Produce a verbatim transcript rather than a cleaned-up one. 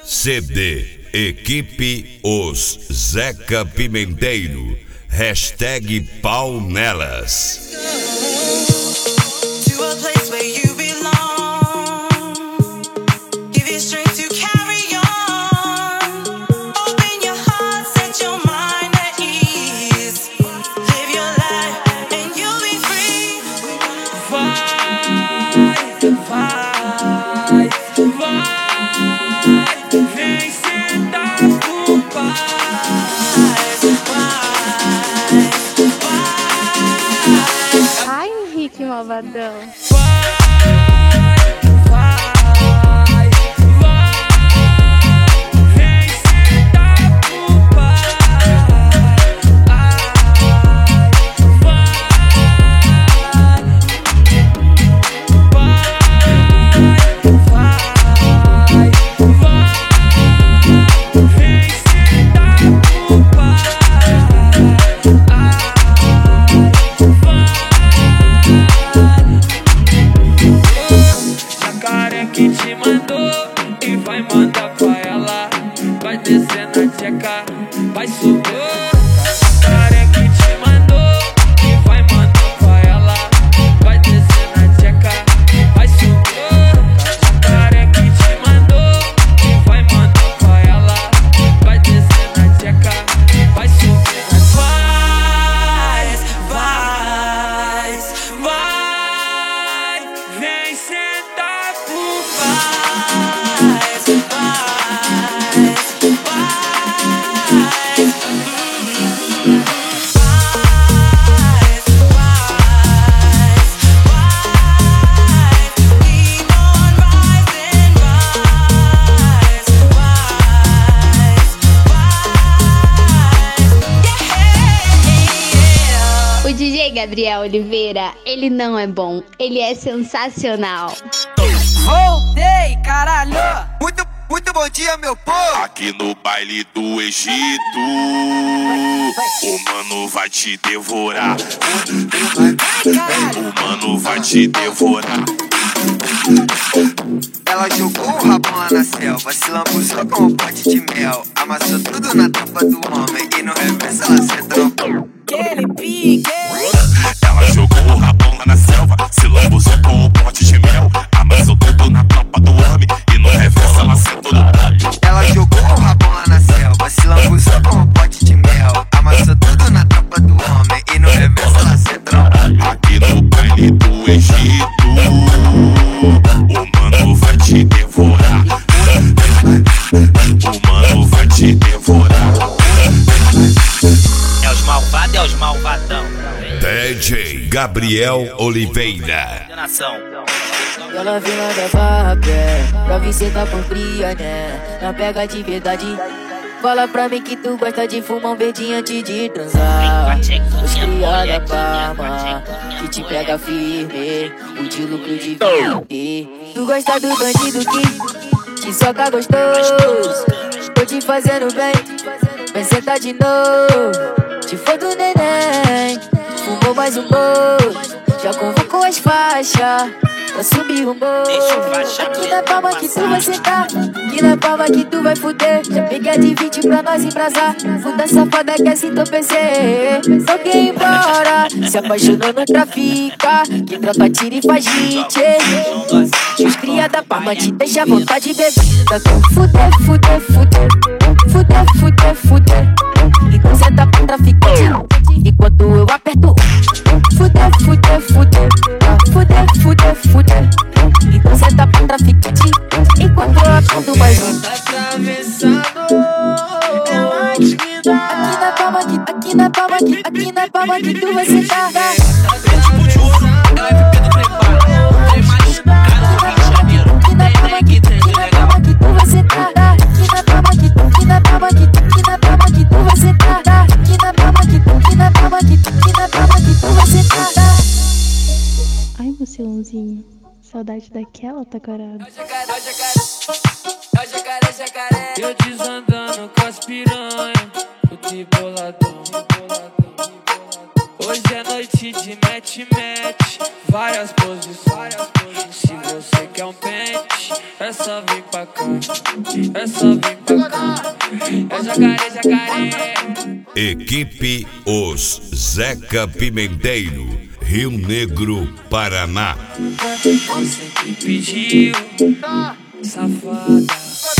C D Equipe Os Zeca Pimenteiro. Hashtag pau nelas. Malvadão. Vai subir, cara que te mandou e vai mandar pra ela. Vai descer na tcheca, vai subir, cara que te mandou e vai mandar pra ela. Vai descer na tcheca, vai subir. Vai, vai, vai, vem sentar por paz. O D J Gabriel Oliveira, ele não é bom, ele é sensacional. Voltei, caralho! Muito, muito bom dia, meu povo! Aqui no baile do Egito, o mano vai te devorar. O mano vai te devorar. Ela jogou o rabão na selva, se lambuzou com um pote de mel. Amassou tudo na tampa do homem e no reverso ela sentou. Aquele pique. Ela jogou o rabão lá na selva, se lambuzou com um pote de mel. Amassou tudo na tampa do homem e no reverso ela sentou no ponto. Ela jogou o rabão lá na selva, se lambuzou com um pote de mel. Amassou tudo na tampa do homem e no reverso ela sentou. Aqui no baile do Egito, o mano vai te devorar. O mano vai te devorar. É os malvados, é os malvadão. D J Gabriel Oliveira. Ela vem lá da barra, pé, pra vir sentar por fria, né? Não pega de verdade. Fala pra mim que tu gosta de fumar um verdinho antes de transar. Os cria da Parma, que te pega firme, o de lucro de vinte. Tu gosta do bandido que te soca gostoso. Tô te fazendo bem, vem sentar de novo. Te for do neném, fumou mais um bolo. Já convocou as faixas pra subir o morro. Aqui na palma que tu vai sentar, aqui na palma que tu vai fuder. Já peguei de vinte pra nós embrasar. Puta safada que assim entorpecer. Só quer ir embora, se apaixonou não trafica. Quem troca tira e faz hit. Os cria da palma te deixa à vontade de beber. Fuder, fuder, fuder, fuder, fuder, fuder. Então senta pra traficante enquanto eu aperto. Fuder, fuder, fuder, fuder, fuder, fuder. Então senta pra traficante enquanto eu aperto mais um. Tá atravessando, ela esquina. Aqui na palma, aqui, aqui na palma, aqui, aqui na palma que tu vai sentar. Tipo de ouro, ela é bebê do preparo. Tem mais caro do Rio de Janeiro. Aqui na palma, aqui, aqui na palma que tu vai sentar. Aqui na palma, aqui, aqui na palma, aqui, aqui na palma que tu vai sentar. Aqui na palma, aqui, aqui na palma, aqui, aqui na palma que tu vai sentar. Ai, mocelãozinho, saudade daquela tacarada. Eu desandando com as piranha, tudo emboladão. Hoje é noite de match, match, várias posições. Se você quer um pente, é só vir pra cá, é só vir pra cá. É jacaré, jacaré. Equipe Os Zeca Pimenteiro, Rio Negro, Paraná. Você que pediu, safada.